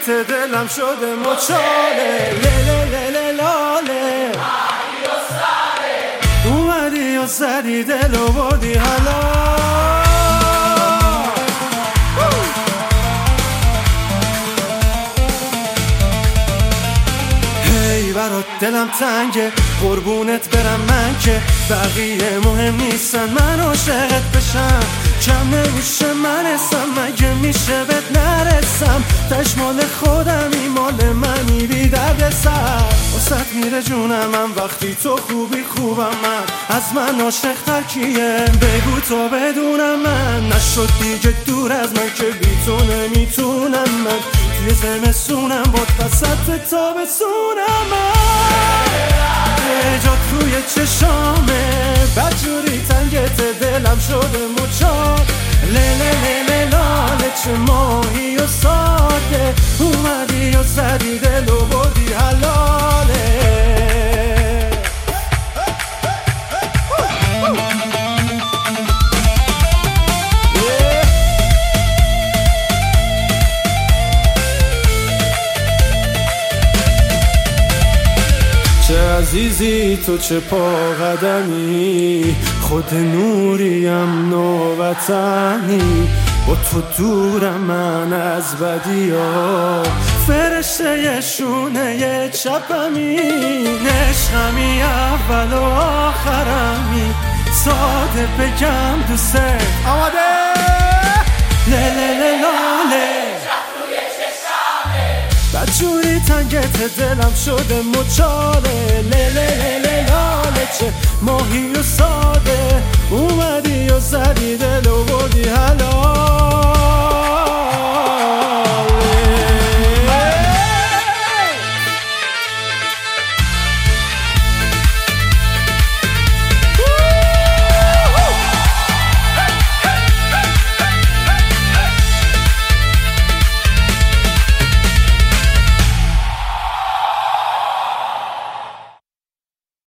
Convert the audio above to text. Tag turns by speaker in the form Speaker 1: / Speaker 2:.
Speaker 1: تنگت دلم شده مچاله لیله لیله لاله اومدی و زدی دل و بردی حالا برات دلم تنگه قربونت برم من که بقیه مهم نیستن من عاشقت بشم کم نمیشه من اسم مگه میشه بهت نرسم تشمال خودمی مال منی بی درد سر واسه میره جونم من وقتی تو خوبی خوبم من از من عاشق تر کیه بگو تو بدونم من نشد دیگه دور از من که بی تو نمیتونم من توی زمستونم باد وسط تابستونم یه جا توی چشامه بدجوری تنگت دلم شده مچال لیله لیله لاله چه ماهی و ساده اومدی و زدی دل و بردی حلاله چه عزیزی تو چه پا قدمی خود نوریم نووطنی با تو دورم من از بدیا فرشته شونه چپمی عشقمی اول و آخرمی ساده بگم دوست آماده لیله لاله بدجوری تنگت دلم شده مچاله لیله لیله لاله چه ماهی و ساده اومدی و زدی دل و بردی حالا